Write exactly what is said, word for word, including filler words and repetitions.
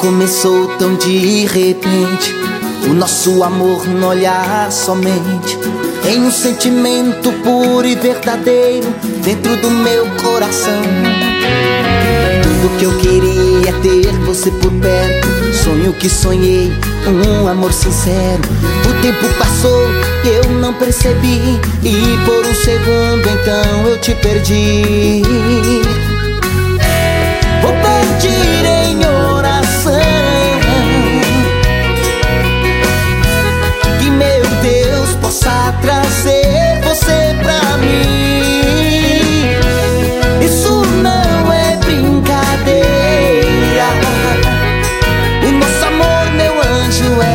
começou tão de repente, o nosso amor no olhar somente, em um sentimento puro e verdadeiro dentro do meu coração. Tudo que eu queria é ter você por perto, sonho que sonhei, um amor sincero. O tempo passou e eu não percebi, e por um segundo então eu te perdi. Vou pedir em oração que meu Deus possa trazer você pra mim. Isso não é brincadeira, o nosso amor, meu anjo, é